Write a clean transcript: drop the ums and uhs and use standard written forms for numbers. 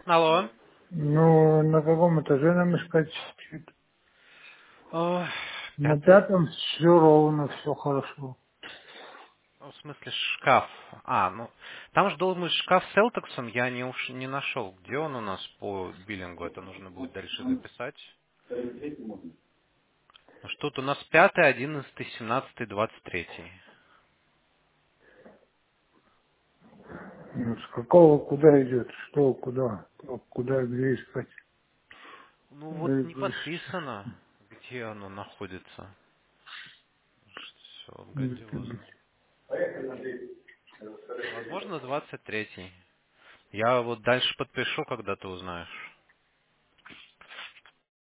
Алло. Ну, на каком этаже нам искать? О, На пятый? пятом все ровно, все хорошо. В смысле шкаф. Ну, там же должен быть шкаф с Элтексом, я не нашел. Где он у нас по биллингу? Это нужно будет дальше записать. Ну, что тут у нас 5, 11, 17, 23. Ну, с какого куда идет? Что, куда? Куда, где искать? Ну, вот не подписано, где оно находится. Все, грандиозно. Возможно, 23. Я вот дальше подпишу, когда ты узнаешь.